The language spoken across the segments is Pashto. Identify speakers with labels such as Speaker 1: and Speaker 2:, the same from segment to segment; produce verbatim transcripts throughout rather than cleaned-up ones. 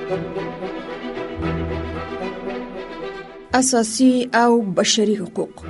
Speaker 1: اساسي او بشري حقوق.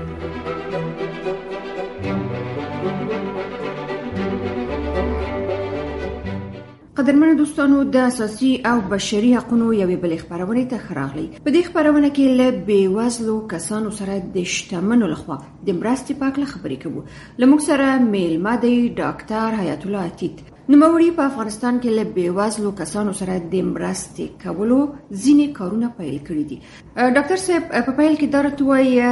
Speaker 1: قدرمنو دوستانو، د اساسي او بشري حقوقو یوې بلې خبرونه ته خراغلی. په دې خبرونه کې له بیوزلو کسانو سره د شتمنو لخوا د مرستې په اړه خبرې کوو. لموږ سره میلمه دی ډاکټر حیات الله عتیق. نوموړي په افغانستان کې له بیوزلو کسانو سره د مرستې کولو ځینې کارونه پیل کړي دي. ډاکټر صاحب، په پیل کې دا راته ووایه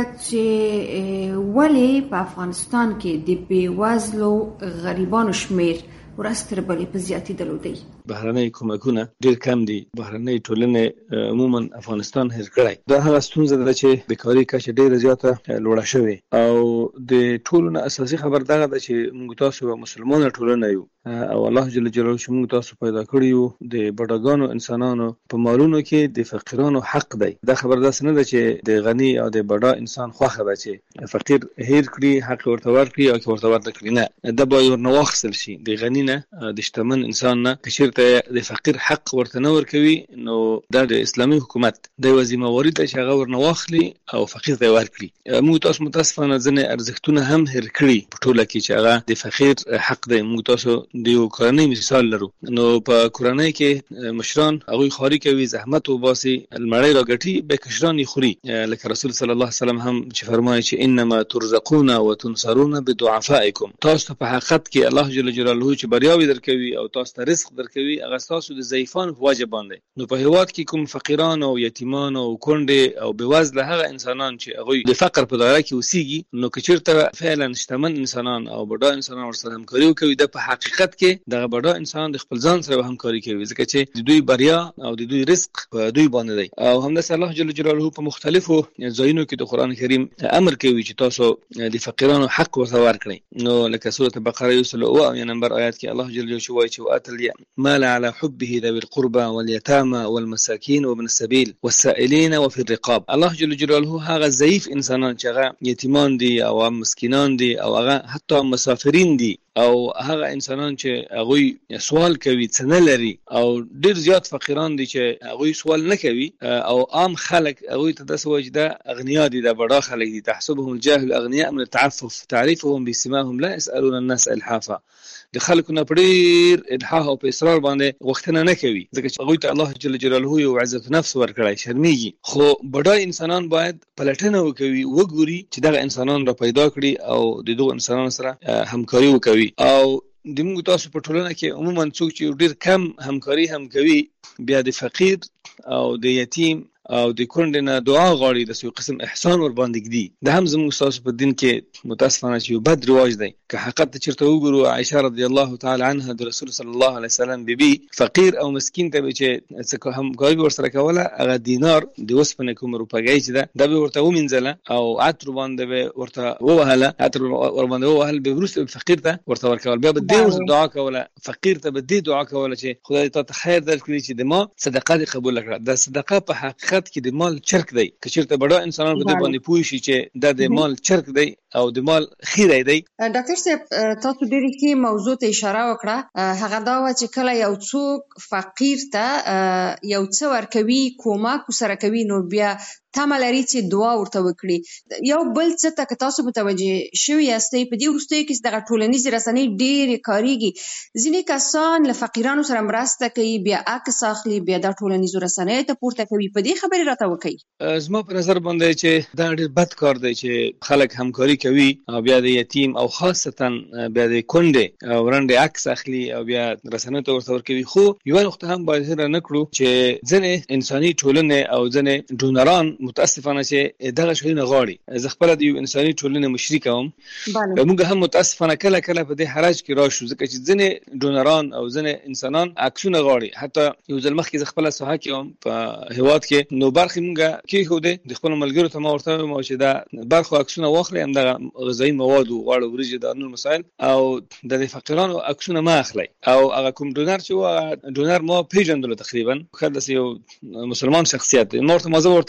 Speaker 1: چې ولې په افغانستان کې د بیوزلو غریبانو شمیر ورځ تر بلې په زیاتېدلو دی؟
Speaker 2: بهرنۍ کومکونه ډېر کم دي. بهرنۍ ټولنې عموما افغانستان هېر کړی. دا هغه ستونزه ده چې بیکاري کچه ډېره زیاته لوړه شوې، او د ټولو نه اساسي خبر دغه ده چې موږ تاسو مسلمانه ټولنه یو، او الله جل جلاله چې موږ تاسو پیدا کړي یو د بډاګانو انسانانو په مالونو کې د فقیرانو حق دی. دا خبر داسې نه ده چې د غني او د بډا انسان خوښه ده چې فقیر هېر کړي، حق ورته ورکړي، او که ورته ورته کړي نه، دا باید ورنه واخیستل شي. د غني نه، د شتمن انسان نه که چېرته د فقیر حق ورته نه ورکوي، نو دا د اسلامي حکومت د یوه ذمهواري ده چې هغه ورنه واخلي او فقیر ته یې ورکړي. موږ تاسو متاسفانه ځینې ارزښتونه هم هېر کړي په ټوله کې چې هغه د فقیر حق دی. موږ تاسو د یو کورنۍ مثال لرو، نو په کورنۍ کې مشران هغوی خواري کوي، زحمت وباسي، المړی راګټي، بیا کشران یې خوري. لکه رسول صلی الله علیه وسلم هم چې فرمایي چې انما ترزقون وتنصرون بدعفائکم. تاسو په حقیقت کې الله جل جلاله چې بریاوي درکوي او تاسو ته رزق درکوي، هغه تاسو د ضعیفانو په وجه باندې. نو په هېواد کې کوم فقیران او یتیمان او کونډې او بېوزله هغه انسانان چې هغوی د فقر په دایره کې اوسېږي، نو که چېرته فعلا شتمن انسانان او بډا انسانان ورسره همکاري وکوي، د په حقیقت کې دغه بډا انسانان د خپل ځان سره همکاري کوي، ځکه چې د دوی بریا او د دوی رزق په دوی باندې دی. او همداسې الله جل جلاله په مختلفو ځایونو کې د قرآن کریم امر کوي چې تاسو د فقیرانو حق ورته ورکړئ. نو لکه سورة بقره یو سل اوه اویا نمبر آیات کې الله جل جلاله وایي چې وآت المال على حبه ذوي القربى واليتامى والمساكين وابن السبيل والسائلين وفي الرقاب. الله جل جلاله هغه ضعیف انسانان چې هغه یتیمان دي او مسکینان دي او هغه حتی مسافرین دي او هغه انسانان چې هغوی سوال کوي څه نه لري، او ډېر زیات فقیران دي چې هغوی سوال نه کوي، او عام خلک هغوی ته داسې وایي چې دا اغنیا دي، دا بډا خلک دي. تحسبهم الجاهل اغنیاء من التعفف تعرفهم بسماهم لا يسألون الناس الحافا. د خلکو نه په ډېر الحاح او په اصرار باندې غوښتنه نه کوي، ځکه چې هغوی ته الله جل جلاله یو عزت نفس ورکړی، شرمېږي. خو بډای انسانان باید پلټنه وکوي، وګوري چې دغه انسانان را پیدا کړي او د دغو انسانانو سره همکاري وکوي. او د موږ تاسو په ټولنه کې عموما څوک چې ډېر کم همکاري هم کوي، بیا د فقیر او د یتیم او د کونډې نه دعا غواړي، د یو قسم احسان ور باندې ږدي. دا هم زموږ تاسو په دین کې متاسفانه چې یو بد رواج دی. که حقیقت ته چېرته وګورو، عایشه رضی الله تعالی عنها د رسول صلی الله علیه وسلم بیبي فقیر او مسکین ته به چې څه همکاري به ورسره کوله، هغه دینار د اوسپنې کوم روپګۍ چې ده، دا به ورته ومینځله او عطر باندې به ورته ووهله، عطر ور باندې ووهل، به وروسته فقیر ته ورته ورکول. بیا به دې ورته دعا کوله، فقیر ته به دې دعا کوله چې خدای تا ته خیر درکړي چې د ما صدقه دې قبول کړه. دا صدقه په حقیقت کې د مال چرک دی. که چېرته بډا انسانان په دې باندې پوه شي چې دا د مال چرک دی او د مال خیری دی.
Speaker 3: ډاکټر صاحب، تاسو ډېرې ښې موضوع ته اشاره وکړه. هغه دا وه چې کله یو څوک فقیر ته یو څه ورکوي، کومک ورسره کوي، نو بیا تمه لري چې دعا ورته وکړي. یو بل څه ته که تاسو متوجه شوي یاستئ، په دې وروستیو کې دغه ټولنیزې رسنۍ ډېرې کارېږي. ځینې کسان له فقیرانو سره مرسته کوي، بیا عکس اخلي، بیا دا ټولنیزو رسنیو ته پورته کوي. په دې خبرې راته وکړئ.
Speaker 2: زما په نظر باندې چې دا ډېر بد کار دی چې خلک همکاري کوي او بیا د یتیم او خاصتا بیا د کونډې او رنډې عکس اخلي او بیا رسنیو ته ورته ورکوي. خو یوه نقطه هم باید هېره نه کړو چې ځینې انساني ټولنې او ځینې ډونران متاسفانه چې دغه شیونه غواړي. زه خپله د یو انساني ټولنې مشري کوم. موږ هم متاسفانه کله کله په دې حرج کې راشو، ځکه چې ځینې ډونران او ځینې انسانان عکسونه غواړي. حتی یو ځل مخکې زه خپله ساحه کې وم په هېواد کې، نو برخې موږ کېښودې، د خپلو ملګرو ته ما ورته وویل چې دا برخو عکسونه واخلئ، همدغه غذایي مواد و، غوړ، وریجې، دا نور مسایل، او د فقیرانو عکسونه مه اخلئ. او هغه کوم ډونر چې و، هغه ډونر ما پېژندلو تقریبا، ښه داسې یو مسلمان شخصیت دی. ما ورته ما زه ورته قناعت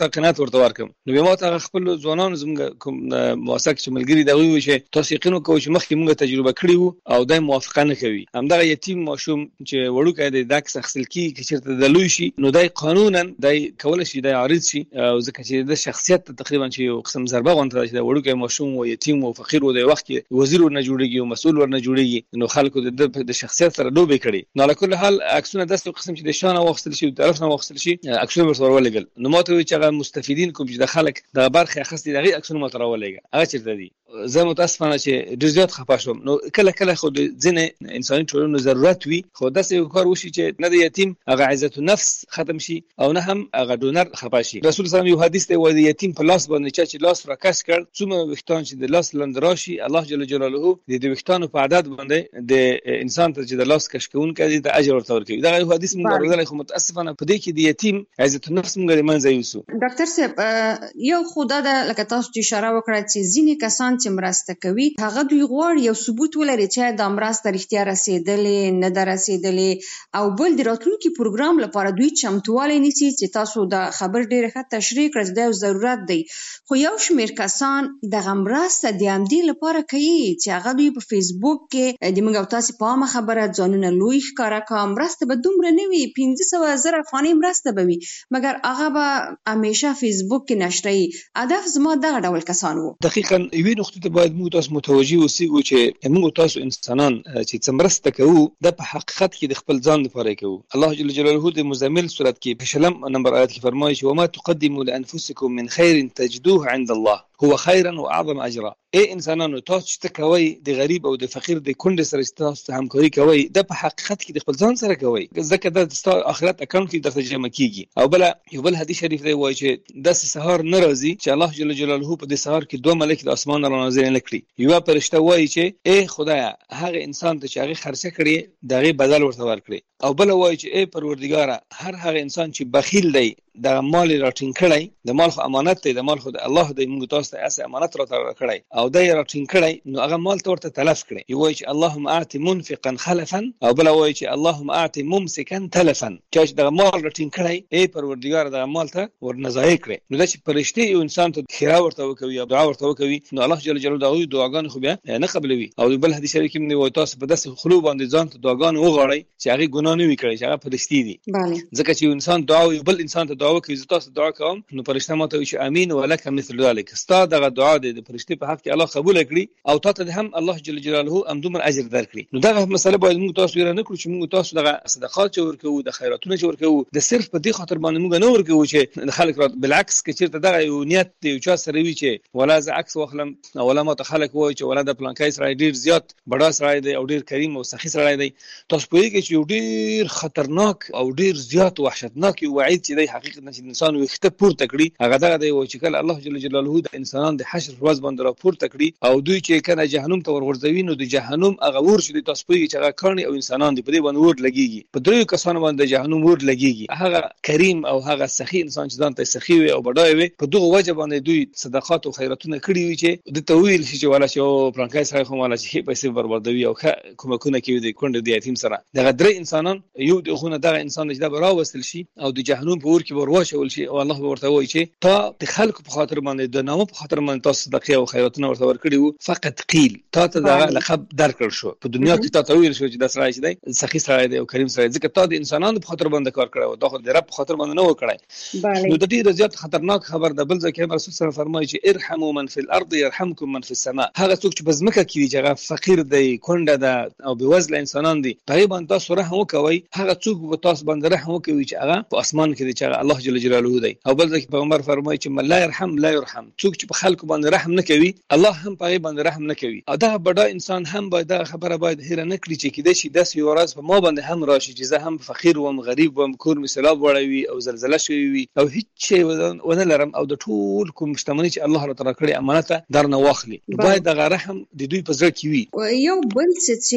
Speaker 2: ورته ورکم. نو بیا ما ته خپل ځوانان زموږ کوم مواسسه چې ملګری دا وی چې تاسو یقین وکړئ چې مخکې موږ تجربه کړې وو او دای موافقه نه کوي. همدغه یتیم ماشوم چې وړوکی دی دا کس اخیستل کیږي چې چیرته د لوی شي نو دای قانونا دای کول شي دای عارض شي او ځکه چې د شخصیت تقریبا چې یو قسم ضربه غونډه چې د وړوکی ماشوم او یتیم او فقیر او د وخت کې وزیر ورنه جوړیږي او مسؤل ورنه جوړیږي نو خلکو د د شخصیت سره دوبه کړي. نو علاوه کل حال عکسونه داسې قسم چې د شان واخستل شي او طرف نه واخستل شي عکسونه ورسره ولګل. نو ماته چې هغه مستفیدین کوم چې د خلک د برخه اخستي دغه عکسونه ماته راولېګا هغه چیرته دي. زه متاسفانه چې ډیر زیات خپه شوم. نو کله کله خو د ځینې انساني ټولنو ضرورت وي خو داسې کار وشي چې نه د یتیم هغه عزت النفس ختم شي او نه هم هغه ډونر خپه شي. رسول الله صلی الله علیه وسلم یو حدیث دی وایي د یتیم په لاس باندې چې لاس راکش کړ څومره وختان چې د لاس لند راشي الله جل جلاله د دې وختانو په عدد باندې د انسان ته چې د لاس کش کوون کوي د اجر ورته ورکوي. دا یو حدیث موږ ورغلی خو متاسفانه په دې کې د یتیم عزت النفس موږ د منځ یوسو.
Speaker 3: ډاکټر صاحب یو خدای د لکه تاسو چې اشاره وکړه چې ځینې کسان چې مرسته کوي هغه دوی غواړي یو ثبوت ولري چې د مرسته رښتیا رسیدلې نه ده رسیدلې او بل د راتلونکي پروګرام لپاره دوی چمتووالی نیسي چې تاسو د خبر ډېره ښه تشریح کړئ چې دا ضرورت دی. خو یو شمېر کسان دغه مرسته د همدې لپاره کوي چې هغه دوی په فیسبوک کې د موږ او تاسې په عامه خبره ځانونه لوی ښکاره کړه مرسته به دومره نه وي پنځه سوه زره افغانۍ مرسته به وي مګر هغه به همیشه فیسبوک کې نشروي. هدف زما دغه ډول کسان وو.
Speaker 2: دقیقاً یوې نقطې ته باید موږ تاسو متوجي اوسئ چې موږ تاسو انسانان چې څه مرسته کوو د په حقیقت کې د خپل ځان لپاره کوو. الله جل جلاله د مزمل سورت کې په شلم نمبر آیت کې فرمایي چې وما تقدموا لانفسکم من خیر تجدوه عند الله هو خیرا واعظم اجرا. ای انسانانو تاسو چې کوي د غریب او د فقیر د کونډې سره تاسو همکاري کوي د په حقیقت کې د خپل ځان سره کوي ځکه د ستاسو آخرت اکاونټ کې درته جمع کیږي. او بل یو بل حدیث شریف دی وایي چې د سحر ناراضي چې الله جل جلاله په دې سحر کې دوه ملائکه د اسمان را نازل نکړي. یو فرشته وایي چې ای خدایا هغه انسان ته چې هغه خرچه کړي دغه بدل ورته ورکړي. او بل وایي چې ای پروردګار هر هغه انسان چې بخیل دی د مال راټینګ کړي د مال خو امانت دی د مال خو د الله دی موږ تاسو ته اسه امانت را کړی او د راټینګ کړي نو هغه مال ته ورته تلف کړي. یو وایي چې اللهم اعط منفقا خلفا او بل وایي چې اللهم اعط ممسكا تلفا چې د مال راټینګ کړي ای پروردګار د مال ته ورنځای کړي. نو د چې پرشتي یو انسان ته خیره ورته وکوي او دعا ورته وکوي نو الله جل جلاله دغه دعاګان خو بیا نه قبلوي. او بل حدیث شریف کې موږ تاسو په داسې خلو باندې ځان ته دعاګان وغواړي چې هغه ګناه نه وکړي چې هغه پرشتي دي. ځکه چې انسان دعا وي بل انسان ته دعا وکړي تاسو دعا کوم نو فرشته ماته وي چې امين ولک مثل ذلك ستا دغه دعا د فرشتي په حق کې الله قبول کړي او تاسو هم الله جل جلاله هم دومره اجر درکړي. نو دغه مسله باید موږ تاسو ورنه کړو چې موږ تاسو دغه صدقات چې ورکوو د خیراتونه چې ورکوو د صرف په دې خاطر باندې موږ نه ورکوو چې خلک را بالعکس کې چیرته دغه یو نیت دی او چا سره وی چې ولا ز عکس واخلم ولا ما ته خلک وای چې ولا د پلانکای سره ډیر زیات بڑا سره دی او ډیر کریم او سخی سره دی. تاسو په دې کې چې ډیر خطرناک او ډیر زیات وحشتناک وعید چې د حقیقت نشي انسان وخته پورته کړی هغه دغه دی چې کله الله جل جلاله د انسانان د حشر ورځ باندې را پورته کړی او دوی چې کنه جهنم ته ورغورځوي نو د جهنم هغه ور شي تاسو په چې هغه کړي او انسانان دی په دې باندې ور لګيږي په درې کسانو باندې جهنم ور لګيږي. هغه کریم او هغه سخی انسان چې ځان ته سخی وي او بډای وي په دغه وجه باندې دوی صدقات او خیراتونه کړی وي چې د تویل شي چې ولا چې پرانکای سره خو ولا چې پیسې بربادوي او کومکونه کوي د کونډې د یتیم سره دغه درې انسانان یو دغه دغه انسان چې دا براوستل شي او د جهنم په ور کې ورواچول شي او الله ورته وایي چې تا د خلکو په خاطر باندې د نامو په خاطر باندې تاسو صدقه او خیراتونه ورته ورکړي وو فقط قیل تا ته دغه لقب درکړ شو په دنیا کې تا ته ویل شو چې د سره شي دی سخی سره دی او کریم سره ځکه تا د انسانانو په خاطر باندې کار کړو دا خو د رب په خاطر باندې نه وکړای. نو د دې زیات خطرناک خبر د بل ځکه رسول صلی الله علیه وسلم فرمایي چې ارحموا من فی الارض يرحمكم من فی السماء. هغه څوک چې بزمکه کې چې هغه فقیر دی کونډه ده او بوزله انسانان دي په باندې تاسو رحم وکوي هغه څوک په تاسو باندې رحم وکوي چې هغه په اسمان کې دی چې الله جل جلاله دی. او بل ځکه پیغمبر فرمایي چې من لا يرحم لا يرحم څوک چې په خلکو باندې رحم نه کوي الله هم په باندې رحم نه کوي. او دا بډا انسان هم باید دا خبره باید هیر نه کړي چې کده شي داسې یو ورځ په ما باندې هم راشي چې زه هم فقیر وم غریب وم کور می سیلاب وړوي او زلزلہ شوی وي او هیڅ شی ونه لرم او د ټول کوم مشتمنی چې الله تعالی کړی امانت درنه واخلي باید دغه رحم د دوی په ځړ کې وي.
Speaker 3: یو بل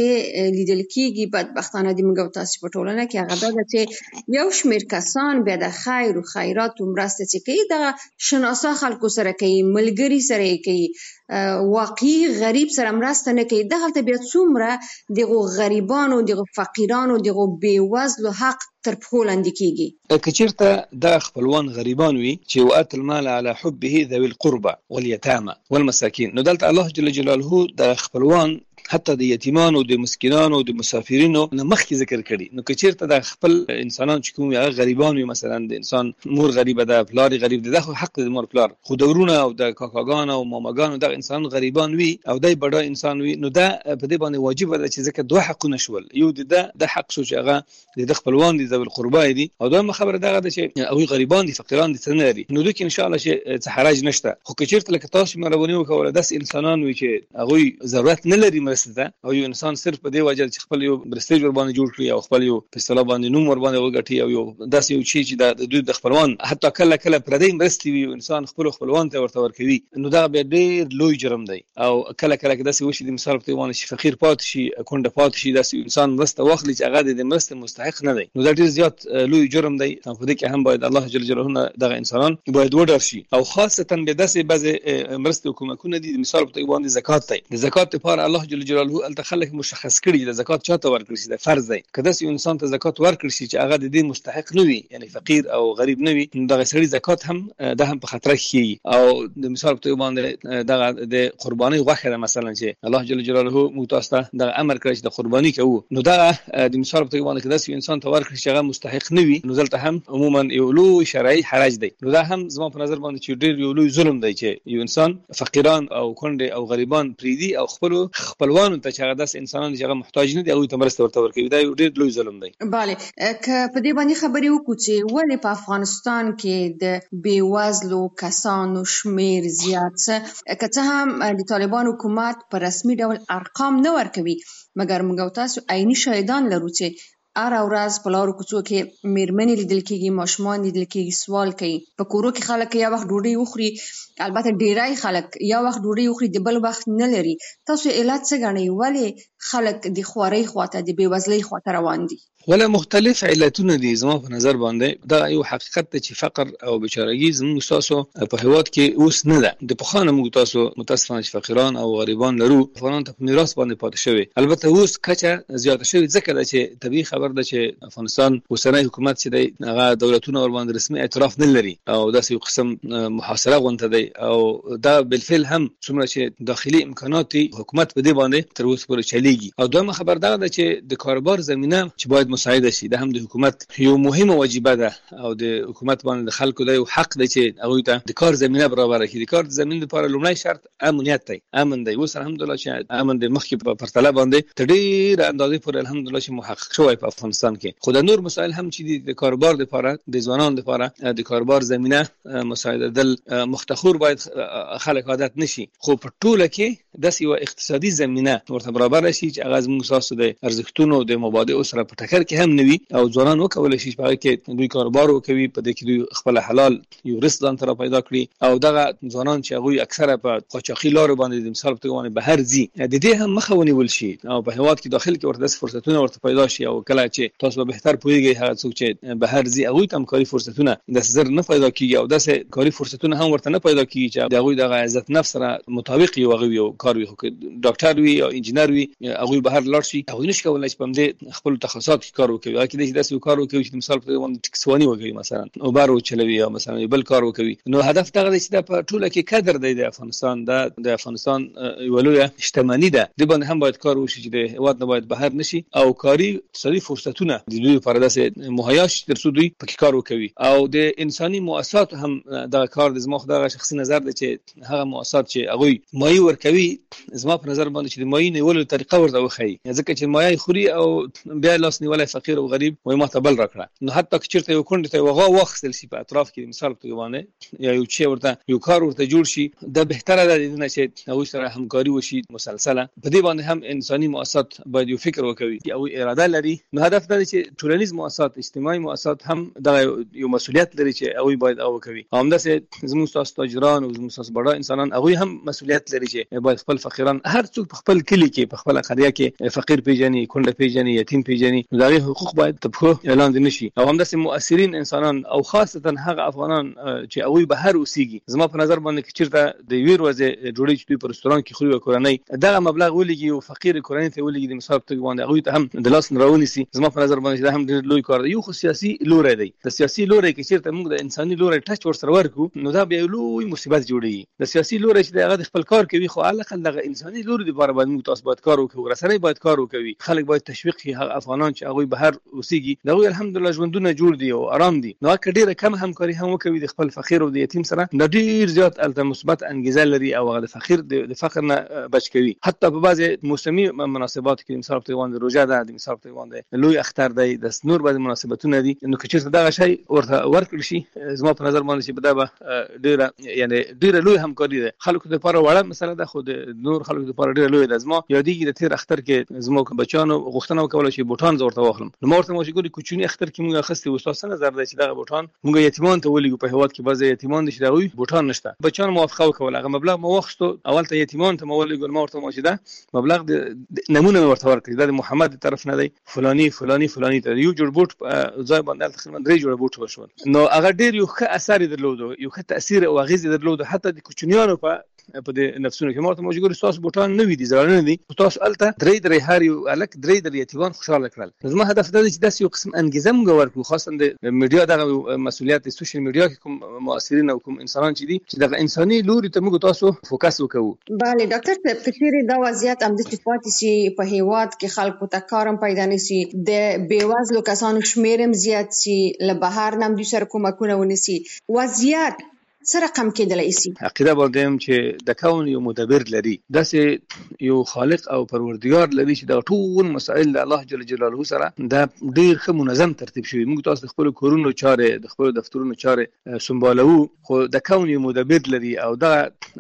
Speaker 3: څه لیدل کیږي بدبختانه د موږ تاسو په ټولنه کې هغه دا چې یو شمیر کسان بیا د خیر او خیرات او مرسته چې کوي دا شناسا خلکو سره کوي ملګری سره کوي واقعي غریب سره مرسته نه کوي. دغه ته بیا څومره دغه غریبانو دغه فقیرانو دغه بیوزلو حق تر پښو لاندې کیږي.
Speaker 2: که چیرته د خپلوان غریبان وي چې وات المال على حبه ذوي القربى واليتامى والمساكين، نو دلته الله جل جلاله د خپلوان حتی د یتیمانو د مسکینانو د مسافرینو نه مخکې ذکر کړي. نو که چیرته د خپل انسانان چې کوم هغه غریبان وي، مثلا د انسان مور غریبه ده، پلار غریب ده، خو حق د مور پلار، خو د ورونه او د کاکاګانو او ماماګانو د انسان غریبان وي او دای بډا انسان وي، نو دا په دې باندې واجب ده چې ځکه دوه حقونه شول. یو د د حق شو چې هغه د خپلوان دي ذوی القربى دي، او دویمه خبره دغه ده چې هغه غریبان دي، فقیران دي، څه نه لري. نو دوی ان شاء الله چې څه حرج نشته. خو که چیرته لکه تاسو مهرباني وکوله داس انسانان وي چې هغه ضرورت نه لري مرسته، او یو انسان صرف په دې وجه چې خپل یو برستیج ور باندې جوړ کړي او خپل یو په اصطلاح باندې نوم ور باندې وګټي، او یو داسې یو شی چې د دوی د خپلوان حتی کله کله پردی مرستي وي انسان خپل خپلوان ته ورته ورکوي، نو دا به ډیر لوی جرم دی. او کله کله داسې وشي د مثال په توګه چې فقیر پات شي، کونډه پات شي، داسې انسان مرسته واخلي چې هغه د مرسته مستحق نه دی، نو دا ډیر زیات لوی جرم دی. په دې کې هم باید الله جل جلاله دغه انسانان باید وډار شي، او خاصتا به داسې بعض مرسته حکومتونه دي، مثال په توګه زکات دی. د زکات لپاره الله جل جلاله التخلق مشخص کړي د زکات چاته ورکړي شي، د فرض دی. کله چې انسان ته زکات ورکړي شي چې هغه د دې مستحق نه وي، یعنی فقیر او غریب نه وي، دغه سړي زکات هم د هم په خطر کې، او د مثال په توګه باندې دغه د قرباني غوښه مثلا چې الله جل جلاله مو تاسو ته د امر کړی چې د قرباني کوو، نو دا د مثال په توګه باندې کله چې انسان ته ورکړي چې هغه مستحق نه وي، نو دلته هم عموما یو لوی شرعي حرج دی. نو دا هم زما په نظر باندې چې ډیر یو لوی ظلم دی چې یو انسان فقیران او کونډه او غریبان پریدي او خپل خپلوانو ته چې هغه داس انسانان چې هغه محتاج نه دي هغه ته مرسته ورته ورکوي، دا یو ډیر لوی ظلم دی.
Speaker 3: bale که په دې باندې خبرې وکړو چې ولې په افغانستان کې د بیوزلو کسانو شمیر زیات څه، که څه هم د طالبان حکومت په رسمي ډول ارقام نه ورکوي، مګر موږ تاسو عیني شاهدان لرو چې هر ورځ په لارو کوڅو کې میرمنې لیدل کېږي، ماشومان لیدل کېږي، سوال کوي. په کورو کې خلک یا وخت ډوډۍ وخوري، البته ډیری خلک یا وخت ډوډۍ وخوري د بل وخت نه لري. تاسو علت څه ګڼئ ولې خلک د خوارۍ خواته د بېوزلۍ خواته روان دي؟
Speaker 2: ولا مختلف علتونه دي زما په نظر باندې. دا یو حقیقت دی چې فقر او بیچارهګي زموږ تاسو په هیواد کې اوس نه ده. د پخوانه موږ تاسو متاسفانه چې فقیران او غریبان لرو، افغانان ته په میراث باندې پاتې شوی. البته اوس کچه زیاته شوی ځکه ده چې طبيعي خبر ده چې افغانستان اوسنی حکومت چې دی هغه دولتونه ور باندې رسمي اعتراف نه لري، او داسې یو قسم محاصره غونته دی، او دا بالفعل هم څومره چې داخلي امکانات حکومت په دې باندې تر اوسه پورې چلیږي. او دویمه خبر دا ده چې د کاروبار زمينه چې باید مساعده شي، دا هم د حکومت یو مهمه واجبه ده، او د حکومت باندې د خلکو د یو حق دی چې هغه ته د کار زمينه برابر کړي. د کار زمينه لپاره لومړی شرط امنیت دی، امن دی. اوس الحمدلله چې امن د مخکې په پرتله باندې تر ډېر اندازې پورې الحمدلله چې محقق شوی په افغانستان کې. خو د نور مسایل هم چې د کاروبار لپاره د ځوانانو لپاره د کاروبار زمينه مساعده دل مختخور باید خلک عادت نشي، خو په ټوله کې د یو اقتصادي زمينه ورته برابر شي چې هغه موږ اساس د ارزښتونو د مبادئ سره په ټکر کې هم نوي، او ځوانان وکولای شي چې هغه کې دوی کاروبار وکوي، په دې کې دوی خپل حلال یو رزق ځان ته پیدا کړي. او دغه ځوانان چې هغه اکثره په قاچاقي لارو باندې د مثال په توګه بهر ځي، د دې هم مخه ونیول شي، او په هیواد کې داخل کې ورته فرصتونه ورته پیدا شي. او کله چې تاسو به بهتر پوهیږئ هغه څوک چې بهر ځي هغه ته هم کاري فرصتونه د زر نه پیدا کیږي، او داسې کاري فرصتونه هم ورته نه پیدا کیږي چې هغه دغه عزت نفس سره مطابق یو هغه کار وي. خو ډاکټر وي او انجینر وي هغه بهر لاړ شي، هغه نشي کولای چې په دې خپل تخصصات کې کار وکړي. هغه کې داسې کار وکړي چې مثال په توګه ټکسوانی وکړي، مثلا اوبر چلوي، یا مثلا بل کار وکړي. نو هدف دغه دی چې د په ټوله کې قدر دی د افغانستان د د افغانستان یو لوی شتمنۍ ده، د باندې هم باید کار وشي چې د هیواد نه باید بهر نشي، او کاري اقتصادي فرصتونه د دوی لپاره داسې مهیا شي تر څو دوی پکې کار وکړي. او د انساني مؤسسات هم دغه کار د زما خدای شخصي نظر دی چې هغه مؤسسات چې هغه مایي ورکوي، زما په نظر باندې چې د مایي نیولو طریقه ورته وښیي، ځکه چې مایي خوري او بیا لاس نیولای فقیر او غریب وای ما ته بل راکړه. نو حتی که چیرته یو کونډه ته وغه واخیستل شي په اطراف کې مثال په توګه باندې، یا یو چې ورته یو کار ورته جوړ شي، دا بهتره ده د نه چې هغه سره همکاري وشي مسلسله. په دې باندې هم انساني مؤسسات باید یو فکر وکړي او اراده لري. نو هدف دا دی چې ټولنیز مؤسسات، اجتماعي مؤسسات هم دا یو مسؤلیت لري چې هغه باید او کوي. همداسې زموږ تاسو تاجران او زموږ تاسو بڑا انسانان هغه هم مسؤلیت لري چې باید خپل فقیران هر څوک په خپل کلی کې په خپل قريه کې فقیر پیژني، کونډه پیژني، یتیم پیژني. دا دغه حقوق باید په اعلان نشي او همداسې مؤثرین انسانان او خاصتا هغه افغانان چې اوی بهر اوسېږي زما په نظر باندې چې چیرته د ویر وځي جوړی چې په رستوران کې خوري کورنۍ دغه مبلغ ولګي او فقیر کورنۍ ته ولګي د مثال په باندې هغه ته هم د لاس نراونی سي زما په نظر باندې دا هم ډېر لوی کار دی. یو خو سیاسي لوري دی د سیاسي لوري کې چیرته موږ د انساني لوري ټچ ور سره ورکو نو دا به لوی مصیبت جوړي. د سیاسي لوري چې دغه خپل کار کوي خو علاقه دغه انساني لوري لپاره باید موږ تاسو باید کار وکړو رسنۍ باید کار وکړي خلک باید تشویق کړي هغه افغانان چې هغه بهر اوسېږي دغه الحمدلله ژوندونه جوړ دي او آرام دي نو کډیره کم همکاري هم وکوي د خپل فقیر او د یتیم سره د ډیر زیات الته مثبت انګیزه لري او هغه د فقیر د فقر نه بچ کوي. حتی په بعضي موسمي مناسبات کې مثال په وانه روزه ده د مثال په وانه لوی اختر دی د نور بعضي مناسبتونه دي نو که چیرته دغه شی ورته ورکړي شي زما په نظر باندې چې بده ډیره یعنی ډیره لوی همکاري ده خلکو لپاره وړه مسله ده خو د نور خلکو لپاره ډیره لوی ده. زما یادېږي د تیر اختر کې زما بچانو غوښتنه وکوله چې بوټان زورته واخلم نو مورته مو چې ګوري کوچنی اختر کې موږ اخستې استاد څنګه نظر دی چې دغه بوټان موږ یتیمان ته ولګو په هواد کې بعضي یتیمان دي چې دغه بوټان نشته بچان موافقه وکوله هغه مبلغ مو واخستو اول ته یتیمان ته مو ولګو مورته مو چې دا مبلغ د نمونه ورته ورکړي د محمد طرف نه دی فلانی فلانی فلانی ته یو جوړ بوټ ځای باندې تقریبا درې جوړ بوټ وشول نو هغه ډیر یو ښه اثر درلود یو ښه تاثیر او غیزه درلود حتی د کوچنیانو په په د نفسونو کې مورته مو ګوري تاسو بوټان نه وي دي زړه نه دي تاسو الته درې درې هر یو الک درې درې یتیمان خوشاله کړل. زما هدف دا دی چې داسې یو قسم انګیزه موږ ورکړو خاصه د میډیا دغه مسؤلیت د سوشل میډیا کې کوم مؤثرین او کوم انسانان چې دي چې دغه انساني لوري ته موږ تاسو فوکس وکړو.
Speaker 3: بله ډاکټر صاحب کچېرې دا وضعیت هم د صفات سي په هیواد کې خلکو ته کارم پیدا نشي د بیوازلو کسانو شمیرم زیات سي له بهر نم دوی سره کومکونه ونیسي وضعیت سره کم کېدلای شي.
Speaker 2: عقیده باندې چې د کون یو مدبر لري داسې یو خالق او پروردگار لري چې د ټول مسائل د الله جل جلاله سره د ډیر ښه منظم ترتیب شوی موږ تاسو خپل کورونو چارې د خپل دفترونو چارې سمبالو خو د کون یو مدبر لري او دا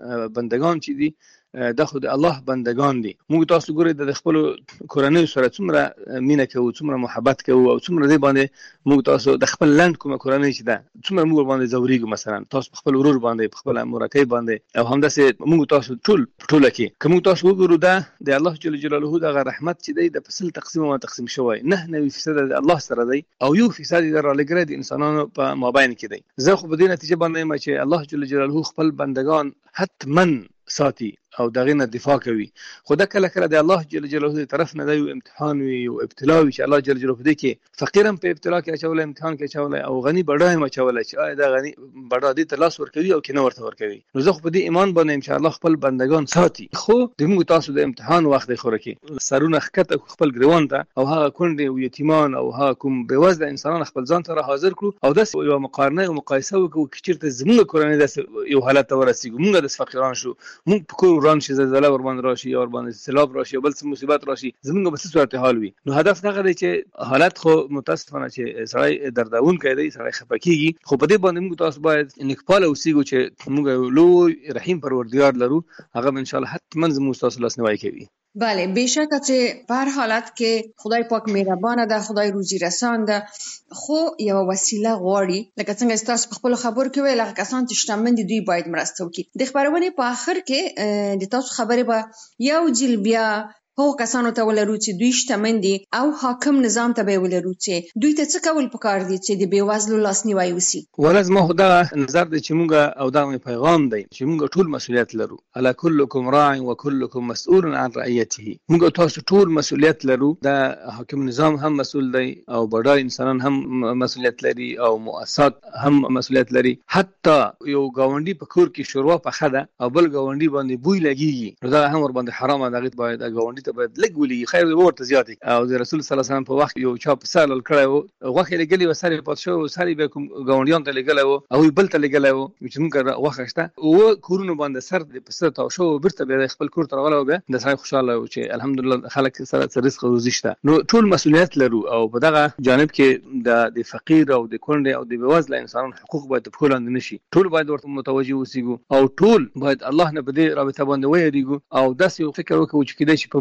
Speaker 2: بندگان چې دي دا خو د الله بندگان دي. موږ تاسو ګورئ د خپل کورنۍ سره څومره مینه کوو څومره محبت کوو او څومره دې باندې موږ تاسو د خپل لاند کومه کورنۍ چې ده څومره موږ باندې زوريګو مثلا تاسو خپل ورور باندې خپل مرکه باندې او همداسې موږ تاسو ټول ټول کې کوم تاسو وګورو دا د الله جل جلاله د رحمت چې دی د فصل تقسیم او تقسیم شوی نه نه فیصد د الله سره دی او یو فیصد د رالګره د انسانانو په مابین کې دی. زه خو په دې نتیجه باندې چې الله جل جلاله خپل بندگان حتمن ساتي او دغه نه دفاع کوي خو دا کله کله د الله جل جلاله طرف نه دی یو امتحان وي او ابتلا وي چې الله جل جلاله دې کې فقیرم په ابتلا کې اچول امتحان کې اچول او غني بډای ما اچول چې آیا دا غني بډا دې ته لاس ور کوي او کې نه ورته ور کوي. نو زه خو په دې ایمان باندې ان شاء الله خپل بندگان ساتي خو د موږ تاسو د امتحان وخت خو راکې سرونه خکته خپل ګریوان ته او هغه کونډې او یتیمان او هغه کوم بېوزله انسانان خپل ځان ته حاضر کړو او داس یو مقارنه او مقایسه وکړو چې چیرته زموږ کورنۍ داس یو حالت ته ورسیږو موږ د فقیران شو موږ په کور وران شي زلزلہ ور باندې راشي او ور باندې سیلاب راشي بل څه مصیبت راشي زمونږ به څه صورت حال وي. نو هدف دا غواړي چې حالت خو متاسفانه چې سړی درداون کوي سړی خپکیږي خو په دې باندې موږ تاسو باید نکپاله اوسېږو چې موږ لوی رحیم پروردگار لرو هغه ان شاء الله حتما زموږ تاسو لاس نیوي کوي.
Speaker 3: بله بیشکه چې په هر حالت کې خدای پاک مهربانه ده خدای روزي رسان ده خو یو وسیله غواړي لکه څنګه تاسو په خپل خبر کې ویل هغه کسان چې شتمن دي دوی باید مرسته وکړي. د خبرونه په اخر کې د تاسو خبره به یو جل بیا هغه کسانو ته ولرو چې دوی شتمن دي او حاکم نظام ته به ولرو چې دوی ته څه کول پکار دي چې د بیوزلو لاسنیوي وسی.
Speaker 2: ولز ما خدا نظر دي چې مونږه او دا پیغام دی چې مونږ ټول مسؤلیت لرو الا كلكم راع وكلكم مسؤول عن رعيته مونږ تاسو ټول مسؤلیت لرو دا حاکم نظام هم مسؤل دی او بډای انسانان هم مسؤلیت لري او مؤسسات هم مسؤلیت لري حتی یو گاونډي په کور کې شوروا پخه ده او بل گاونډي باندې بوی لګيږي نو دا هم ور باندې حرامه دغه باید گاونډي ته باید لګولي خیر ورته زیات او د رسول صلی الله علیه وسلم په وخت یو چا په سال کړو غوخه لګلی و ساري پات شو ساري به کوم گاونډیان ته لګلو او بل ته لګلو چې موږ غوخه شته او کورونو باندې سر د پسته تا شو برته به خپل کور ته غلو به د سړي خوشاله او چې الحمدلله خلک سره رزق روزي شته. نو ټول مسؤلیت لرو او په دغه جانب کې د د فقیر او د کونډې او د بېوزله انسانانو حقوق باید په لاندې نشي ټول باید ورته متوجه اوسېږو او ټول باید الله نه بده رابطه باندې وېریږو او داسې فکر وکړو چې کله چې په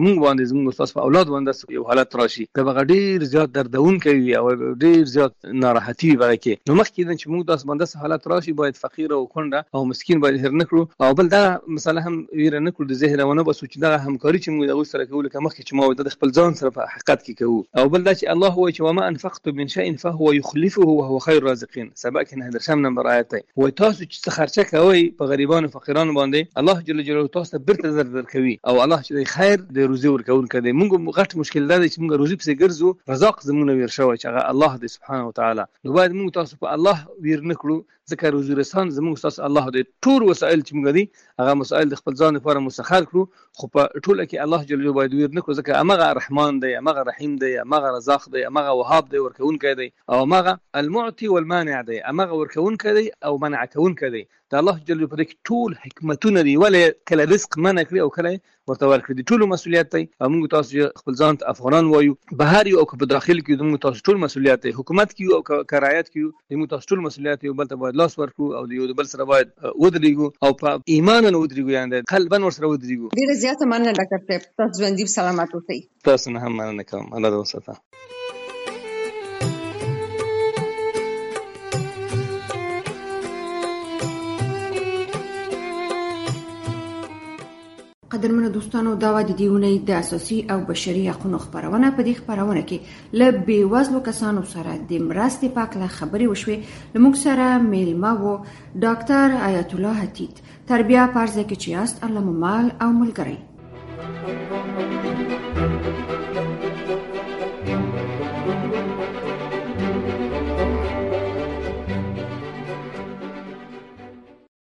Speaker 2: موږ باندې زموږ استاد په اولاد باندې یو حالت راشي که ډیر زیات دردونکی وي او ډیر زیات ناراحتي وي کې نو مخکې چې موږ داس باندې حالت راشي باید فقیر او کونډه او مسکین باید هر نکړو او بل دا مثلا هم ویره نکړو د ذهن ونه بس چې دا همکاري چې موږ د سره کوو لکه مخکې چې ما د خپل ځان سره په حقیقت کې کوو او بل دا چې الله هو چې وما انفقت من شيء فهو يخلفه وهو خير الرازقين سبق نه درشم نمبر آیت دی وای تاسو چې خرچه کوي په غریبانو فقیرانو باندې الله جل جلاله تاسو برته زر در کوي او الله چې خیر د روزي ورکول کړي موږ غټ مشکل دا چې موږ روزي په ګرځو رزاق زمونه ویر شوی چې هغه الله دې سبحانه وتعالى نو باید موږ تاسو په الله ویر نکړو ځکه روزي رسان زموږ تاسو الله دې ټول وسایل چې موږ دي هغه مسائل د خپل ځان لپاره مسخر کړو خو په ټوله کې الله جل جلاله باید ویر نکړو ځکه هغه رحمان دی هغه رحیم دی هغه رزاق دی هغه وهاب دی ورکونکی دی او هغه المعطي والمانع دی هغه ورکونکی دی او منع کونکی دی دا الله جل جلاله په ټول حکمتونه دی ولې کله رزق منع کړی او کله ورته ورکړي دي ټول مسولیت دی موږ تاسو خپل ځان ته افغانان وایو بهر یو او په داخل کې موږ تاسو ټول مسولیت دی حکومت کې او کرایت کې موږ تاسو ټول مسولیت یو بل ته باید لاس ورکړو او یو بل سره باید ودرېږو او په ایمان نه ودرېږو یعنی قلبا ور سره ودرېږو
Speaker 3: ډیره زیاته مننه ډاکټر صاحب تاسو ژوندۍ سلامت اوسئ
Speaker 2: تاسو نه هم مننه کوم الله دې وساته
Speaker 1: قدرمنو دوستانو دا و د دې اونۍ د اساسي او بشري حقوقو خبرونه په دې خبرونه کې له بېوزلو کسانو سره د مرستې په اړه خبرې وشوې لموږ سره میلمه وو ډاکټر آیت الله حتیت تربیه پرځه کې چې است الله مال او ملګری